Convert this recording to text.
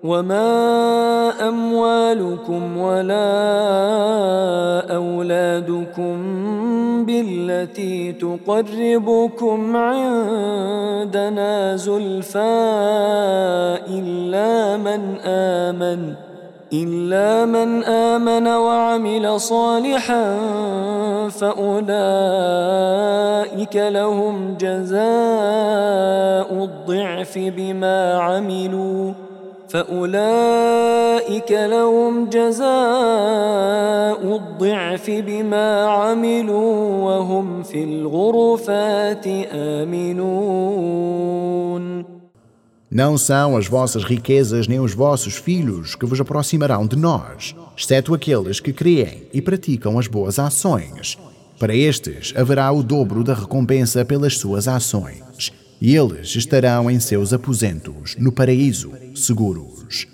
وما أموالكم ولا أولادكم بالتي تقربكم عندنا زلفى إلا من آمن وعمل صالحا فأولئك لهم جزاء الضعف بما عملوا وهم في الغرفات آمنون. Não são as vossas riquezas nem os vossos filhos que vos aproximarão de nós, exceto aqueles que creem e praticam as boas ações. Para estes haverá o dobro da recompensa pelas suas ações, e eles estarão em seus aposentos no paraíso, seguros.